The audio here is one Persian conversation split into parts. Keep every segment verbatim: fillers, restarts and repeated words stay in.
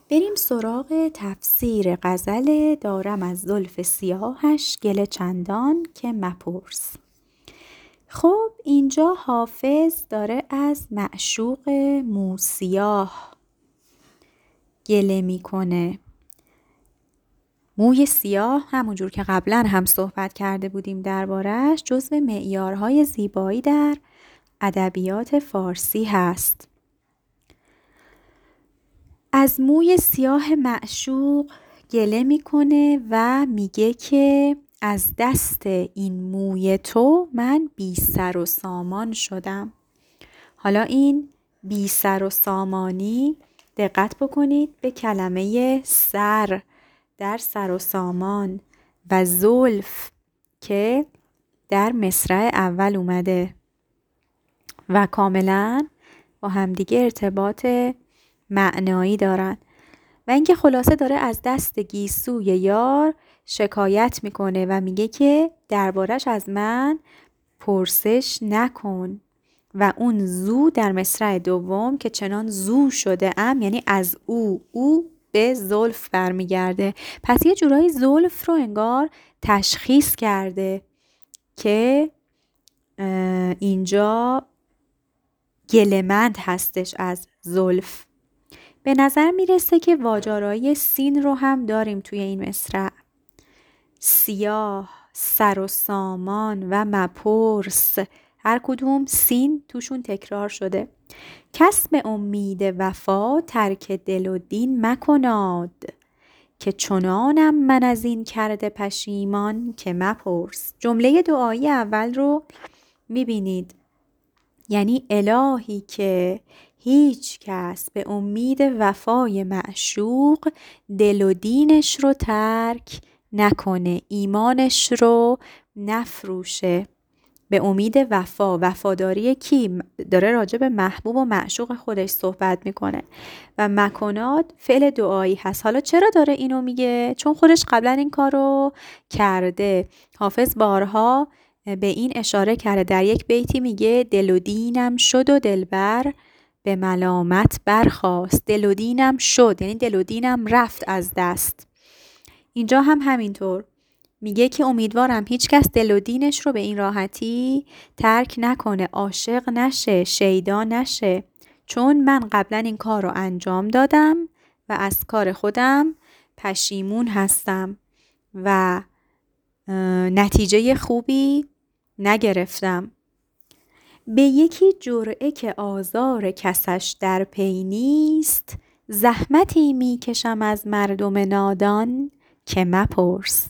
بریم سراغ تفسیر غزل دارم از زلف سیاهش گله چندان که مپرس. خب اینجا حافظ داره از معشوق موسیاه گله میکنه. موی سیاه همونجور که قبلا هم صحبت کرده بودیم دربارش جزو معیارهای زیبایی در ادبیات فارسی هست. از موی سیاه معشوق گله میکنه و میگه که از دست این موی تو من بی سر و سامان شدم. حالا این بی سر و سامانی، دقت بکنید به کلمه سر در سر و سامان و زلف که در مصرع اول اومده و کاملا با همدیگه ارتباط معنایی دارن و اینکه خلاصه داره از دست گیسوی یار شکایت میکنه و میگه که دربارش از من پرسش نکن. و اون زو در مصرع دوم که چنان زو شده ام، یعنی از او او به زلف برمیگرده. پس یه جورایی زلف رو انگار تشخیص کرده که اینجا گله‌مند هستش از زلف. به نظر میرسه که واجارایی سین رو هم داریم توی این مصرع. سیاه، سر و سامان و مپرس، هر کدوم سین توشون تکرار شده. کس به امید وفا ترک دل و دین مکناد، که چنانم من از این کرده پشیمان که مپرس. جمله دعایی اول رو میبینید، یعنی الهی که هیچ کس به امید وفای معشوق دل و دینش رو ترک نکنه، ایمانش رو نفروشه. به امید وفا، وفاداری کی؟ داره راجع به محبوب و معشوق خودش صحبت میکنه. و مکنات فعل دعایی هست. حالا چرا داره اینو میگه؟ چون خودش قبلا این کارو کرده. حافظ بارها به این اشاره کرده. در یک بیتی میگه دل و دینم شد و دلبر به ملامت برخاست. دل و دینم شد یعنی دل و دینم رفت از دست. اینجا هم همینطور میگه که امیدوارم هیچ کس دل و دینش رو به این راحتی ترک نکنه، عاشق نشه، شیدا نشه، چون من قبلا این کار رو انجام دادم و از کار خودم پشیمون هستم و نتیجه خوبی نگرفتم. به یکی جرعه که آزار کسش در پی نیست، زحمتی میکشم از مردم نادان که مپرس.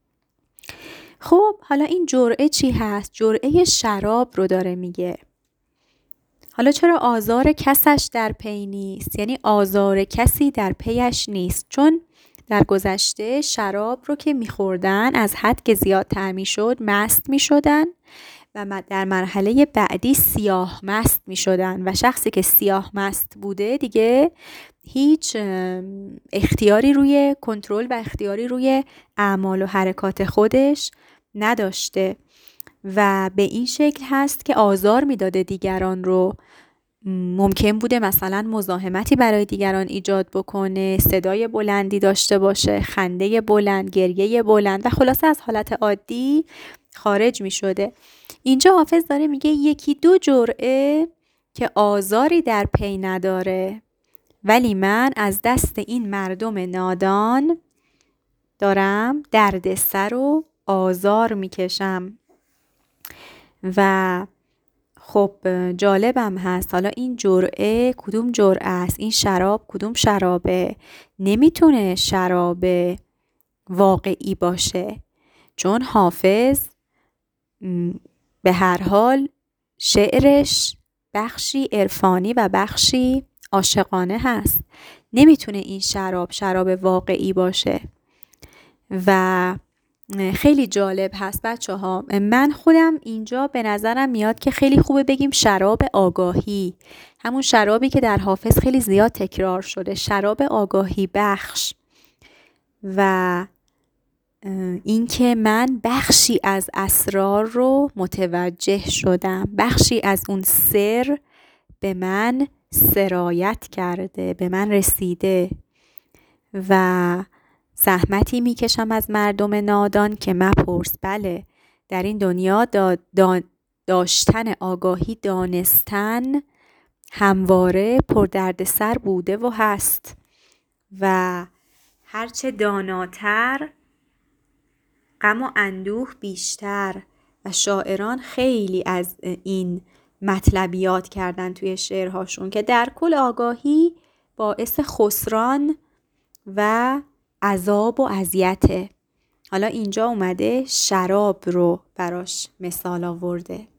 خب حالا این جرعه چی هست؟ جرعه شراب رو داره میگه. حالا چرا آزار کسش در پی نیست؟ یعنی آزار کسی در پیش نیست، چون در گذشته شراب رو که میخوردن از حد که زیادتر میشد مست میشدن و در مرحله بعدی سیاه مست میشدن و شخصی که سیاه مست بوده دیگه هیچ اختیاری روی کنترل و اختیاری روی اعمال و حرکات خودش نداشته و به این شکل هست که آزار میداده دیگران رو. ممکن بوده مثلا مزاحمتی برای دیگران ایجاد بکنه، صدای بلندی داشته باشه، خنده بلند، گریه بلند و خلاصه از حالت عادی خارج می شده. اینجا حافظ داره میگه یکی دو جرعه که آزاری در پی نداره، ولی من از دست این مردم نادان دارم درد سر و آزار میکشم. و خب جالبم هست حالا این جرعه کدوم جرعه است؟ این شراب کدوم شرابه؟ نمیتونه شراب واقعی باشه، چون حافظ به هر حال شعرش بخشی عرفانی و بخشی عاشقانه هست. نمیتونه این شراب شراب واقعی باشه. و خیلی جالب هست بچه ها. من خودم اینجا به نظرم میاد که خیلی خوبه بگیم شراب آگاهی، همون شرابی که در حافظ خیلی زیاد تکرار شده، شراب آگاهی بخش. و اینکه من بخشی از اسرار رو متوجه شدم، بخشی از اون سر به من سرایت کرده، به من رسیده و زحمتی میکشم از مردم نادان که مپرس. بله، در این دنیا دا دا داشتن آگاهی، دانستن همواره پر درد سر بوده و هست و هرچه داناتر غم و اندوه بیشتر. و شاعران خیلی از این مطلبیات کردن توی شعرهاشون که در کل آگاهی باعث خسران و عذاب و اذیته. حالا اینجا اومده شراب رو براش مثال آورده.